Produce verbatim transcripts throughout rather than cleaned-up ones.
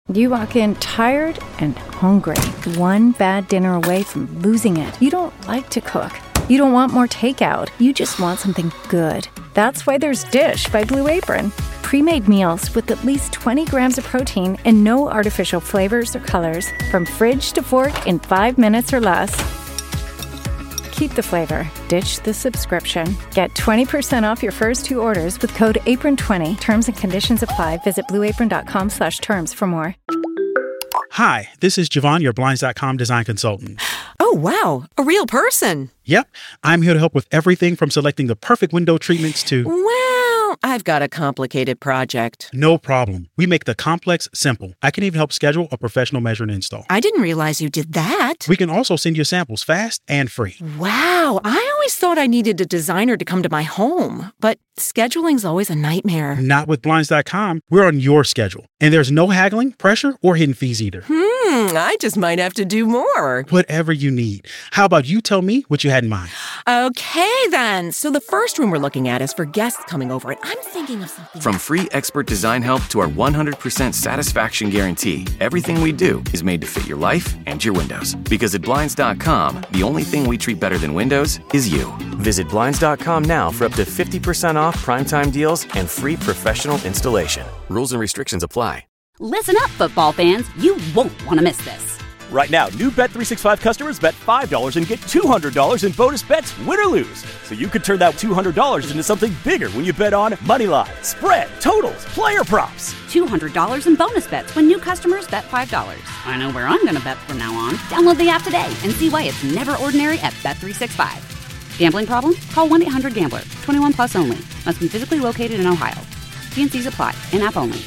You walk in tired and hungry, one bad dinner away from losing it. You don't like to cook. You don't want more takeout. You just want something good. That's why there's Dish by Blue Apron. Pre-made meals with at least twenty grams of protein and no artificial flavors or colors. From fridge to fork in five minutes or less. Keep the flavor. Ditch the subscription. Get twenty percent off your first two orders with code apron twenty. Terms and conditions apply. Visit blueapron.com slash terms for more. Hi, this is Javon, your Blinds dot com design consultant. Oh, wow. A real person. Yep. I'm here to help with everything from selecting the perfect window treatments to... Well, I've got a complicated project. No problem. We make the complex simple. I can even help schedule a professional measure and install. I didn't realize you did that. We can also send you samples fast and free. Wow. I always thought I needed a designer to come to my home, but scheduling's always a nightmare. Not with Blinds dot com. We're on your schedule. And there's no haggling, pressure, or hidden fees either. Hmm, I just might have to do more. Whatever you need. How about you tell me what you had in mind? Okay, then. So the first room we're looking at is for guests coming over, and I'm thinking of something... From free expert design help to our one hundred percent satisfaction guarantee, everything we do is made to fit your life and your windows. Because at Blinds dot com, the only thing we treat better than windows is you. Visit Blinds dot com now for up to fifty percent off primetime deals and free professional installation. Rules and restrictions apply. Listen up, football fans. You won't want to miss this. Right now, new Bet three sixty-five customers bet five dollars and get two hundred dollars in bonus bets, win or lose. So you could turn that two hundred dollars into something bigger when you bet on moneyline, spread, totals, player props. two hundred dollars in bonus bets when new customers bet five dollars. I know where I'm going to bet from now on. Download the app today and see why it's never ordinary at Bet three sixty-five. Gambling problem? Call one eight hundred gambler. twenty-one plus only. Must be physically located in Ohio. T and Cs apply. In-app only.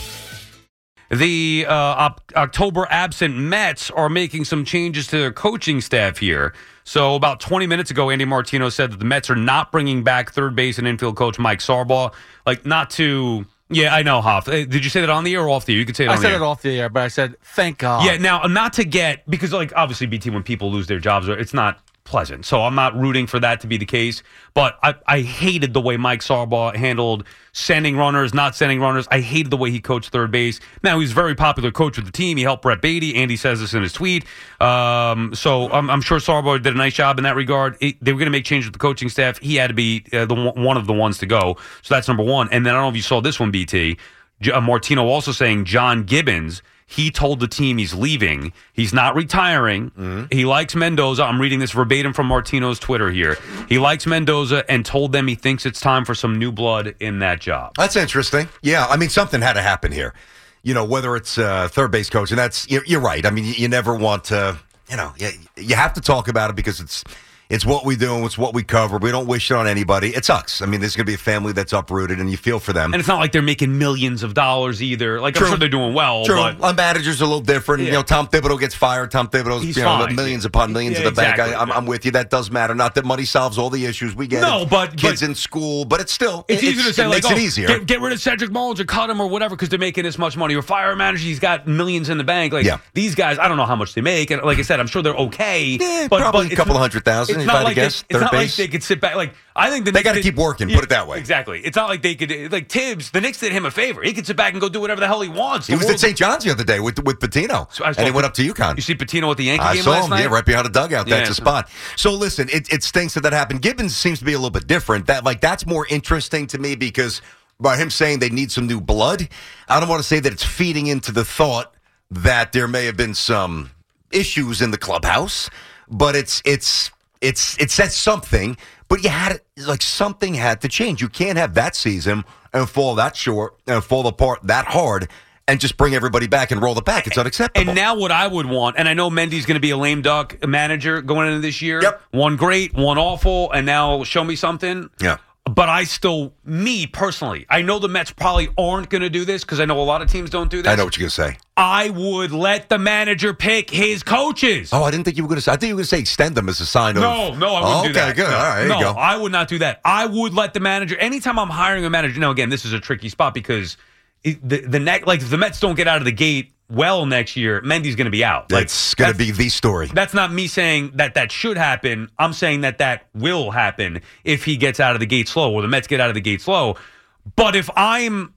The uh, op- October absent Mets are making some changes to their coaching staff here. So about twenty minutes ago, Andy Martino said that the Mets are not bringing back third base and infield coach Mike Sarbaugh. Like, not to... Yeah, I know, Hoff. Did you say that on the air or off the air? You could say it on I the said air. it off the air, but I said, thank God. Yeah, now, not to get... Because, like, obviously, B T, when people lose their jobs, it's not pleasant. So I'm not rooting for that to be the case. But I, I hated the way Mike Sarbaugh handled sending runners, not sending runners. I hated the way he coached third base. Now, he's a very popular coach with the team. He helped Brett Beatty. Andy says this in his tweet. Um, so I'm, I'm sure Sarbaugh did a nice job in that regard. It, they were going to make changes with the coaching staff. He had to be uh, the one of the ones to go. So that's number one. And then I don't know if you saw this one, B T. Uh, Martino also saying John Gibbons, he told the team he's leaving. He's not retiring. Mm-hmm. He likes Mendoza. I'm reading this verbatim from Martino's Twitter here. He likes Mendoza and told them he thinks it's time for some new blood in that job. That's interesting. Yeah, I mean, something had to happen here. You know, whether it's uh, third base coach, and that's, you're, you're right. I mean, you, you never want to, you know, you, you have to talk about it because it's, It's what we do, and it's what we cover. We don't wish it on anybody. It sucks. I mean, there's going to be a family that's uprooted, and you feel for them. And it's not like they're making millions of dollars either. Like, True. I'm sure they're doing well. True. But Our managers are a little different. Yeah. You know, Tom Thibodeau gets fired. Tom Thibodeau's He's you know, fine. millions upon millions Yeah, in the exactly. bank. I, I'm, I'm with you. That does matter. Not that money solves all the issues. We get No, it. but- Kids but- in school, but it's still It's it, easier to say, it like, makes oh, it easier. Get, get rid of Cedric Mullins or cut him or whatever because they're making this much money. Or fire a manager, he's got millions in the bank. Like, Yeah. these guys, I don't know how much they make. And like I said, I'm sure they're okay. Yeah, but, probably but a couple it's- of hundred thousand, It's if not I had to like they- guess, It's third not base. like they could sit back. Like, I think the They Knicks gotta did- keep working, put it that way. Exactly. It's not like they could, like Tibbs, the Knicks did him a favor. He could sit back and go do whatever the hell he wants. He The was world- at Saint John's the other day with with Patino, So I saw- and he went up to UConn. You see Patino at the Yankee I game saw last him, night? yeah, right behind the dugout. That's Yeah. a spot. So listen, it, it stinks that that happened. Gibbons seems to be a little bit different. That like that's more interesting to me because by him saying they need some new blood, I don't want to say that it's feeding into the thought that there may have been some issues in the clubhouse, but it's it's it's it says something. But you had like something had to change. You can't have that season and fall that short and fall apart that hard. And just bring everybody back and roll it back. It's unacceptable. And now what I would want, and I know Mendy's going to be a lame duck manager going into this year. Yep. One great, one awful, and now show me something. Yeah. But I still, me personally, I know the Mets probably aren't going to do this because I know a lot of teams don't do this. I know what you're going to say. I would let the manager pick his coaches. Oh, I didn't think you were going to say. I think you were going to say extend them as a sign of. No, no, I wouldn't oh, do that. Okay, good. No, All right, there no, you go. I would not do that. I would let the manager, anytime I'm hiring a manager, now again, this is a tricky spot because it, the, the neck, like if the Mets don't get out of the gate well next year, Mendy's going to be out. Like, it's going to be the story. That's not me saying that that should happen. I'm saying that that will happen if he gets out of the gate slow or the Mets get out of the gate slow. But if I'm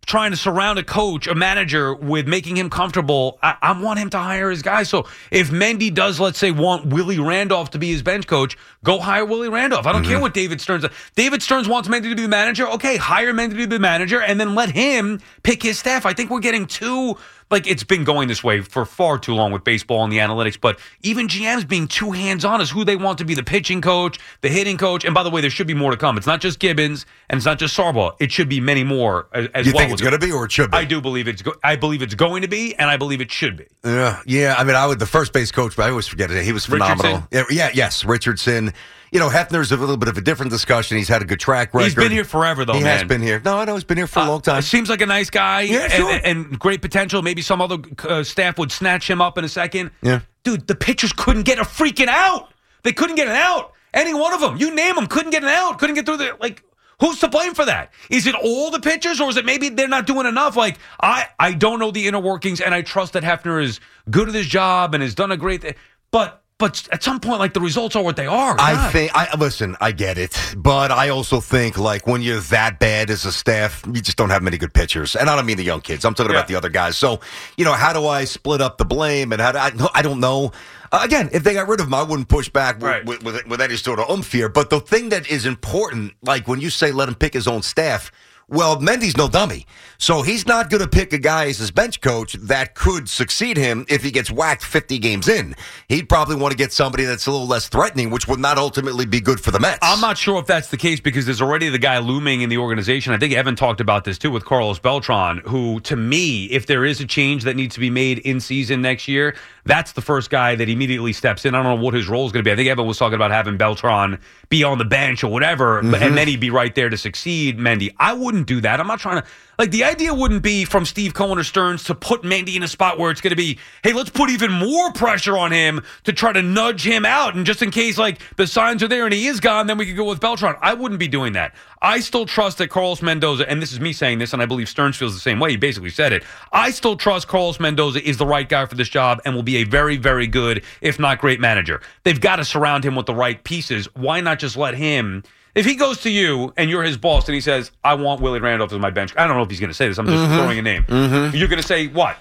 trying to surround a coach, a manager, with making him comfortable, I, I want him to hire his guys. So if Mendy does, let's say, want Willie Randolph to be his bench coach, go hire Willie Randolph. I don't mm-hmm. care what David Stearns does. David Stearns wants Mendy to be the manager. Okay, hire Mendy to be the manager and then let him pick his staff. I think we're getting too... Like, it's been going this way for far too long with baseball and the analytics, but even G Ms being too hands-on as who they want to be the pitching coach, the hitting coach, and by the way, there should be more to come. It's not just Gibbons, and it's not just Sarbaugh. It should be many more as, as you well. You think it's going to be, or it should be? I do believe it's go- I believe it's going to be, and I believe it should be. Yeah, yeah. I mean, I would the first base coach, but I always forget it. He was phenomenal. Yeah, yeah, yes, Richardson. You know, Hefner's a little bit of a different discussion. He's had a good track record. He's been here forever, though, he man. He has been here. No, I know he's been here for a long time. Uh, seems like a nice guy yeah, and, sure. and great potential. Maybe some other uh, staff would snatch him up in a second. Yeah. Dude, the pitchers couldn't get a freaking out. They couldn't get an out. Any one of them. You name them. Couldn't get an out. Couldn't get through the, like, who's to blame for that? Is it all the pitchers, or is it maybe they're not doing enough? Like, I, I don't know the inner workings, and I trust that Hefner is good at his job and has done a great thing. But... But at some point, like, the results are what they are. God. I think, I listen, I get it. But I also think, like, when you're that bad as a staff, you just don't have many good pitchers. And I don't mean the young kids. I'm talking yeah. about the other guys. So, you know, how do I split up the blame? And how do I, I don't know. Uh, again, if they got rid of him, I wouldn't push back with, right. with, with, with any sort of umph here. But the thing that is important, like when you say let him pick his own staff, well, Mendy's no dummy. So he's not going to pick a guy as his bench coach that could succeed him if he gets whacked fifty games in. He'd probably want to get somebody that's a little less threatening, which would not ultimately be good for the Mets. I'm not sure if that's the case because there's already the guy looming in the organization. I think Evan talked about this too with Carlos Beltran, who, to me, if there is a change that needs to be made in season next year, that's the first guy that immediately steps in. I don't know what his role is going to be. I think Evan was talking about having Beltran be on the bench or whatever, mm-hmm. and then he'd be right there to succeed Mendy. I wouldn't do that. I'm not trying to... Like, the idea wouldn't be from Steve Cohen or Stearns to put Mendy in a spot where it's going to be, hey, let's put even more pressure on him to try to nudge him out. And just in case, like, the signs are there and he is gone, then we could go with Beltran. I wouldn't be doing that. I still trust that Carlos Mendoza, and this is me saying this, and I believe Stearns feels the same way. He basically said it. I still trust Carlos Mendoza is the right guy for this job and will be a very, very good, if not great, manager. They've got to surround him with the right pieces. Why not just let him... If he goes to you and you're his boss and he says, I want Willie Randolph as my bench. I don't know if he's going to say this. I'm just mm-hmm. throwing a name. Mm-hmm. You're going to say what?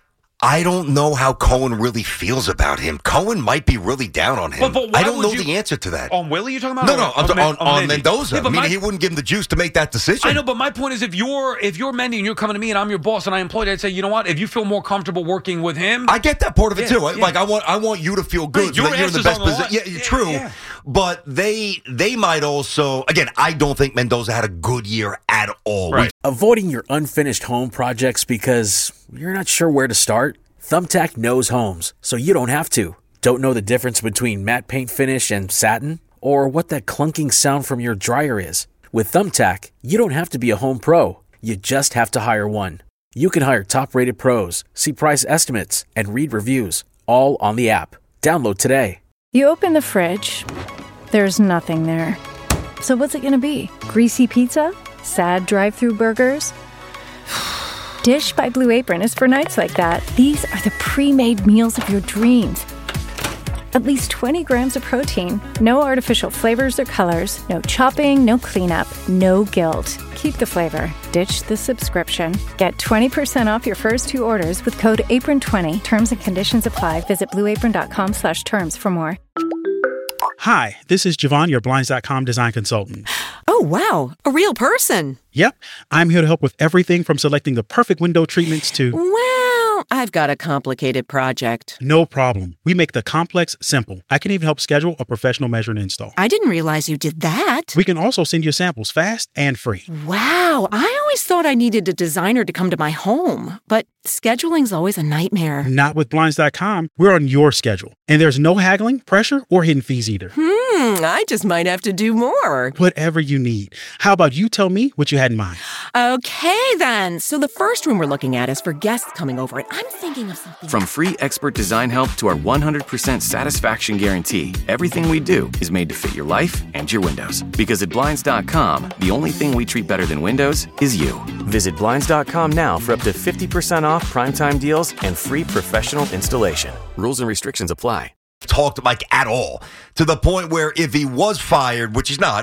I don't know how Cohen really feels about him. Cohen might be really down on him. But, but I don't know you, the answer to that. On Willie, you're talking about? No, no, on, on, on, on, on Mendoza. Yeah, I mean, my, he wouldn't give him the juice to make that decision. I know, but my point is, if you're if you're Mendy and you're coming to me and I'm your boss and I employed, I'd say, you know what? If you feel more comfortable working with him, I get that part of it yeah, too. Yeah. Like I want, I want you to feel good. Right, so your that you're in the best position. Yeah, yeah, true. Yeah. But they they might also. Again, I don't think Mendoza had a good year at all. Right. We, Avoiding your unfinished home projects because you're not sure where to start? Thumbtack knows homes, so you don't have to. Don't know the difference between matte paint finish and satin? Or what that clunking sound from your dryer is? With Thumbtack, you don't have to be a home pro. You just have to hire one. You can hire top-rated pros, see price estimates, and read reviews, all on the app. Download today. You open the fridge. There's nothing there. So what's it going to be? Greasy pizza? Sad drive-through burgers? Dish by Blue Apron is for nights like that. These are the pre-made meals of your dreams. At least twenty grams of protein, no artificial flavors or colors, no chopping, no cleanup, no guilt. Keep the flavor. Ditch the subscription. Get twenty percent off your first two orders with code apron twenty. Terms and conditions apply. Visit blueapron.com slash terms for more. Hi, this is Javon, your Blinds dot com design consultant. Oh, wow. A real person. Yep. I'm here to help with everything from selecting the perfect window treatments to... Well, I've got a complicated project. No problem. We make the complex simple. I can even help schedule a professional measure and install. I didn't realize you did that. We can also send you samples fast and free. Wow. I always thought I needed a designer to come to my home, but scheduling's always a nightmare. Not with Blinds dot com. We're on your schedule. And there's no haggling, pressure, or hidden fees either. Hmm, I just might have to do more. Whatever you need. How about you tell me what you had in mind? Okay, then. So the first room we're looking at is for guests coming over, and I'm thinking of something... From free expert design help to our one hundred percent satisfaction guarantee, everything we do is made to fit your life and your windows. Because at Blinds dot com, the only thing we treat better than windows is you. Visit Blinds dot com now for up to fifty percent off primetime deals and free professional installation. Rules and restrictions apply. Talked like at all to the point where if he was fired, which he's not,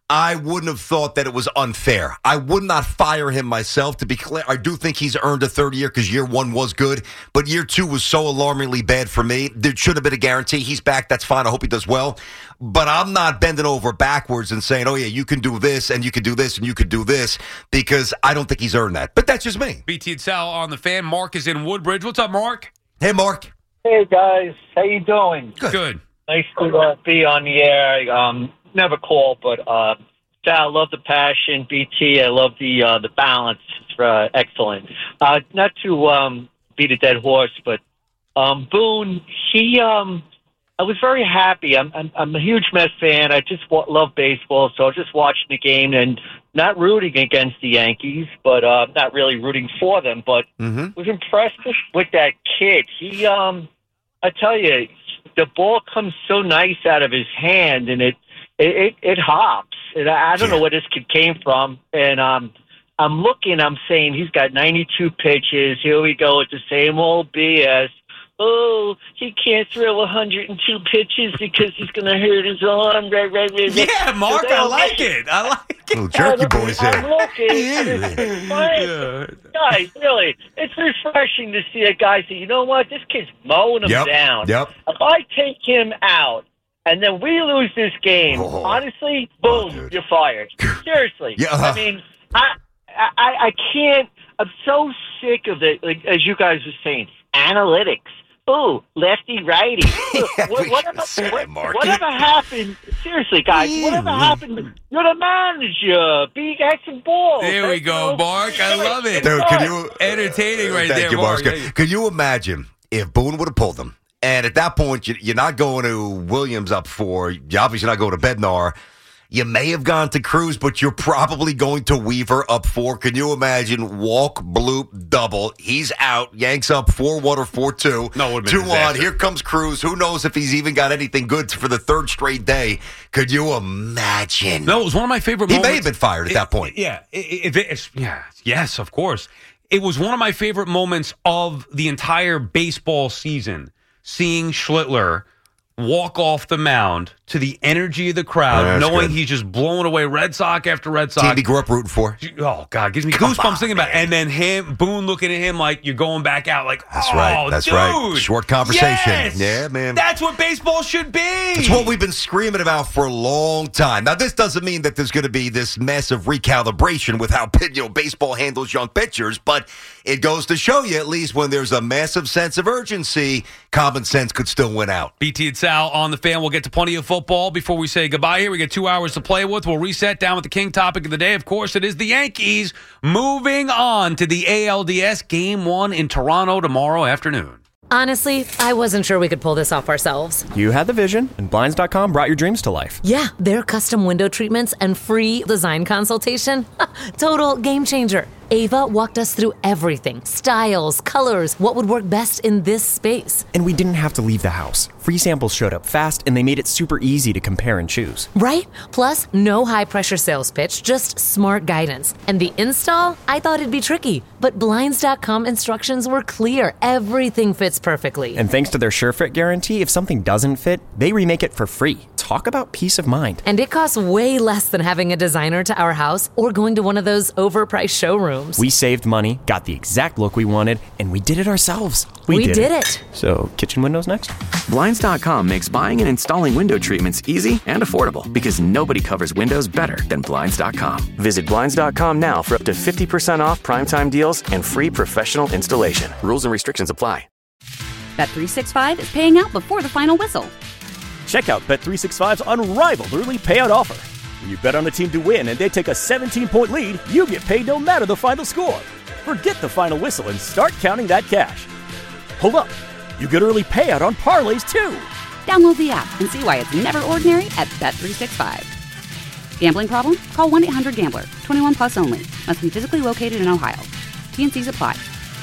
I wouldn't have thought that it was unfair. I would not fire him myself, to be clear. I do think he's earned a third year because year one was good, but year two was so alarmingly bad for me. There should have been a guarantee. He's back. That's fine. I hope he does well. But I'm not bending over backwards and saying, oh, yeah, you can do this and you can do this and you could do this, because I don't think he's earned that. But that's just me. B T and Sal on the Fan. Mark is in Woodbridge. What's up, Mark? Hey, Mark. Hey, guys. How you doing? Good. Good. Nice to uh, be on the air. Um, never call, but uh, Sal, I love the passion. B T, I love the uh, the balance. It's uh, excellent. Uh, not to um, beat a dead horse, but um, Boone, he, um, I was very happy. I'm, I'm, I'm a huge Mets fan. I just wa- love baseball, so I was just watching the game and not rooting against the Yankees, but uh, not really rooting for them. But mm-hmm. was impressed with that kid. He, um, I tell you, the ball comes so nice out of his hand, and it it, it, it hops. And I, I don't yeah. know where this kid came from. And um, I'm looking, I'm saying he's got ninety-two pitches. Here we go with the same old B S. Oh, he can't throw one hundred two pitches because he's going to hurt his arm. Right, right, right, right. Yeah, Mark, I like it. I like it. Little jerky boys here. I'm looking. It's yeah. Guys, really, it's refreshing to see a guy say, you know what, this kid's mowing him yep. down. Yep. If I take him out and then we lose this game, oh. honestly, boom, oh, you're fired. Seriously. Yeah. I mean, I, I, I can't. I'm so sick of it, like, as you guys were saying, analytics. Ooh, lefty, righty. yeah, what, whatever, say, what, Mark. whatever happened, seriously, guys, whatever happened, you're the manager. Be had some balls. There we go, Mark. I love it. Dude, can you, entertaining right thank there, you, Mark. Mark. Can you imagine if Boone would have pulled them? And at that point, you're not going to Williams up four. You're obviously not going to Bednar. You may have gone to Cruz, but you're probably going to Weaver up four. Can you imagine? Walk, bloop, double. He's out. Yanks up four one or four two. No, it would have been two a disaster. on. Here comes Cruz. Who knows if he's even got anything good for the third straight day? Could you imagine? No, it was one of my favorite he moments. He may have been fired at it, that point. Yeah. It, it, it's, yeah. Yes, of course. It was one of my favorite moments of the entire baseball season, seeing Schlittler walk off the mound to the energy of the crowd, yeah, knowing good. he's just blowing away Red Sox after Red Sox. Team he grew up rooting for. Oh, God, gives me Come goosebumps on, thinking about it. And then him, Boone looking at him like you're going back out like, That's oh, right. That's dude. right. Short conversation. Yes! Yeah, man. That's what baseball should be. It's what we've been screaming about for a long time. Now, this doesn't mean that there's going to be this massive recalibration with how you know baseball handles young pitchers, but it goes to show you, at least when there's a massive sense of urgency, common sense could still win out. B T and Sal on the Fan. We'll get to plenty of football before we say goodbye here. We get two hours to play with. We'll reset down with the king topic of the day. Of course, it is the Yankees moving on to the A L D S Game one in Toronto tomorrow afternoon. Honestly, I wasn't sure we could pull this off ourselves. You had the vision, and Blinds dot com brought your dreams to life. Yeah, their custom window treatments and free design consultation. Total game changer. Ava walked us through everything. Styles, colors, what would work best in this space. And we didn't have to leave the house. Free samples showed up fast, and they made it super easy to compare and choose. Right? Plus, no high-pressure sales pitch, just smart guidance. And the install? I thought it'd be tricky. But Blinds dot com instructions were clear. Everything fits perfectly. And thanks to their SureFit guarantee, if something doesn't fit, they remake it for free. Talk about peace of mind. And it costs way less than having a designer to our house or going to one of those overpriced showrooms. We saved money, got the exact look we wanted, and we did it ourselves. We, we did, did it. it. So, kitchen windows next? Blinds dot com makes buying and installing window treatments easy and affordable because nobody covers windows better than Blinds dot com. Visit Blinds dot com now for up to fifty percent off primetime deals and free professional installation. Rules and restrictions apply. Bet three sixty-five is paying out before the final whistle. Check out Bet three sixty-five's unrivaled early payout offer. When you bet on a team to win and they take a seventeen-point lead, you get paid no matter the final score. Forget the final whistle and start counting that cash. Hold up. You get early payout on parlays, too. Download the app and see why it's never ordinary at Bet three sixty-five. Gambling problem? Call one eight hundred gambler. twenty-one plus only. Must be physically located in Ohio. T and C's apply.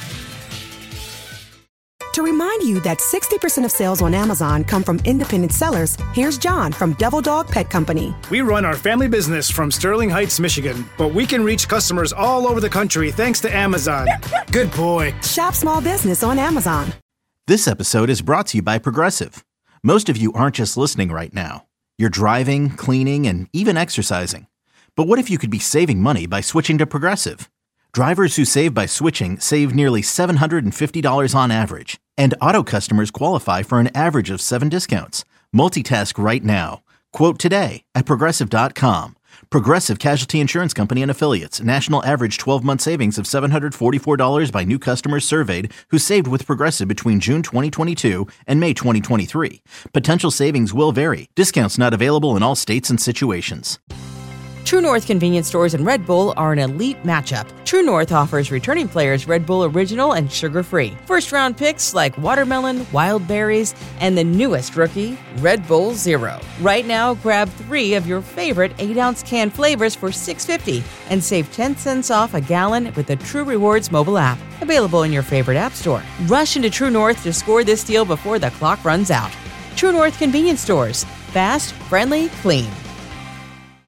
To remind you that sixty percent of sales on Amazon come from independent sellers, here's John from Devil Dog Pet Company. We run our family business from Sterling Heights, Michigan, but we can reach customers all over the country thanks to Amazon. Good boy. Shop small business on Amazon. This episode is brought to you by Progressive. Most of you aren't just listening right now. You're driving, cleaning, and even exercising. But what if you could be saving money by switching to Progressive? Drivers who save by switching save nearly seven hundred fifty dollars on average. And auto customers qualify for an average of seven discounts. Multitask right now. Quote today at Progressive dot com. Progressive Casualty Insurance Company and Affiliates. National average twelve-month savings of seven hundred forty-four dollars by new customers surveyed who saved with Progressive between June twenty twenty-two and May twenty twenty-three. Potential savings will vary. Discounts not available in all states and situations. True North convenience stores and Red Bull are an elite matchup. True North offers returning players Red Bull Original and sugar-free. First-round picks like watermelon, wild berries, and the newest rookie, Red Bull Zero. Right now, grab three of your favorite eight-ounce can flavors for six dollars and fifty cents and save ten cents off a gallon with the True Rewards mobile app. Available in your favorite app store. Rush into True North to score this deal before the clock runs out. True North convenience stores. Fast, friendly, clean.